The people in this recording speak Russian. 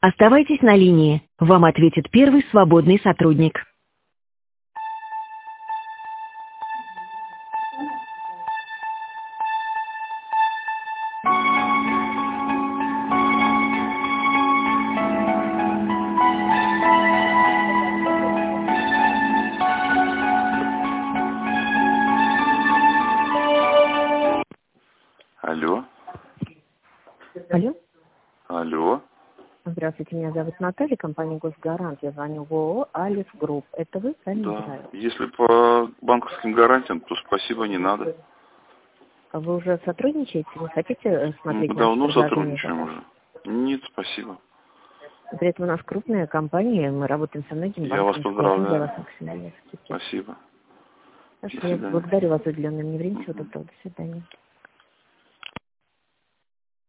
Оставайтесь на линии. Вам ответит первый свободный сотрудник. Алло. Алло. Алло. Здравствуйте, меня зовут Наталья, компания «Госгарант». Я звоню в ООО «Алиф Групп». Это вы сами Да. набираете? Если по банковским гарантиям, то спасибо, не надо. А вы уже сотрудничаете? Не хотите смотреть Мы наши давно предложения? сотрудничаем уже. Нет, спасибо. При этом у нас крупная компания, мы работаем со многими Я вас банками, скажем для вас поздравляю. максимально скидки. Спасибо. До Хорошо, я свидания. благодарю вас за уделенное мне время. Всего доброго, до свидания.